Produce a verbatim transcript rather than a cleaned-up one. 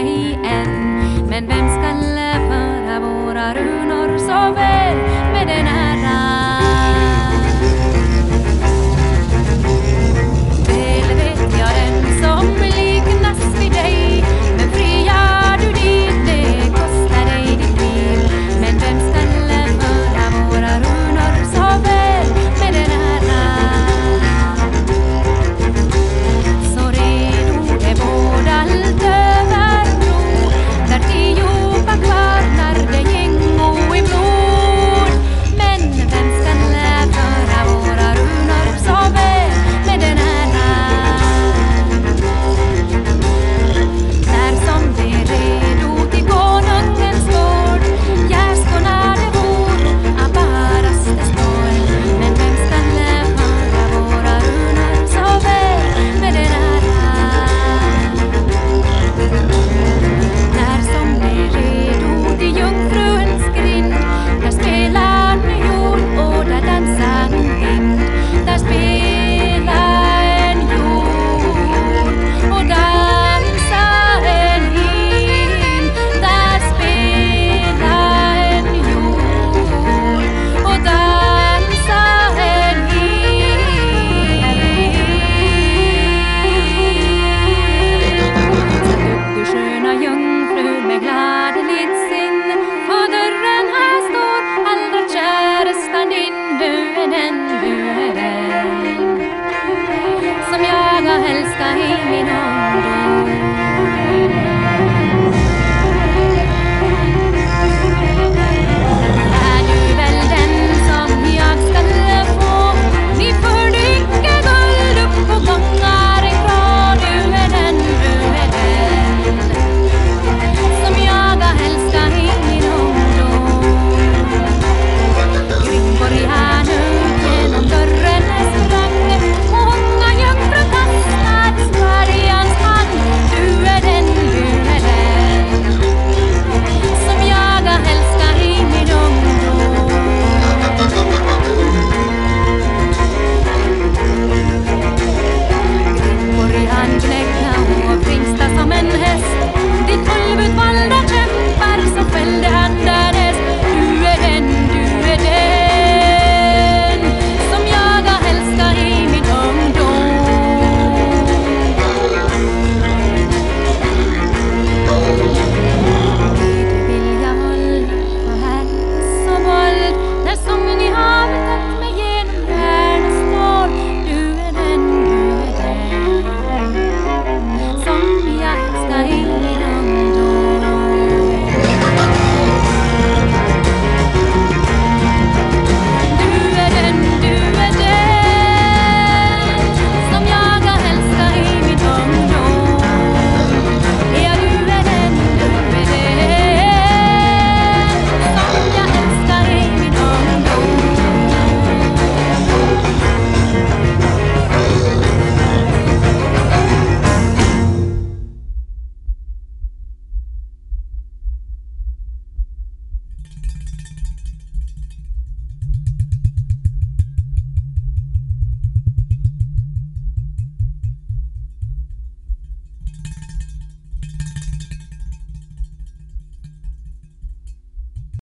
bli en. Men vem skall föra våra runor så väl med den ära? Väl vet jag den som liknas vid dig, men friar du dit det kostar dig ditt liv. Men vem skall föra våra runor så väl med den ära? Så redo är vård allt överbro, där tiopa kvarnar det gängo i blod. Men vem skall föra våra runor så väl med den ära? När som det är redo till konungens gård, gärskorna det voro, abaras det står. Men vem skall föra våra runor så väl med den ära? När som det är redo till jungfruens grind, där spelar nu jord och där dansar en vind. Där spelar en jord och dansar en vind. Där spelar en jord och dansar en vind. Så du sköna jungfru med gladeligt sin, på dörren här står allra kärestan din. Du är den, du är den som jag har älskat i min ungdom. Är du väl den som jag skall få? Ni får dricka guld upp på gångar en grå. Du är den, du är den som jag har älskat i min ungdom. Kringborg här nu genom dörren sprang, och unga jungfru kastade Sverigens hand. Du är den, du är den som jag har älskat i min ungdom. Kringborg han knäckna och Fringsta som en häst, ditt fullbutvalda kämpar så fällde han därnäst. Du är den, du är den som jag har älskat i min ungdom. Det vill jag hålla på hals och våld, när sången i havet tagit mig genom järnets stål. Du är den, du är den som jag älskar i min ungdom. Du är den, du är den som jag har älskat i min ungdom. Ja, du är den, du är den som jag älskar i min ungdom.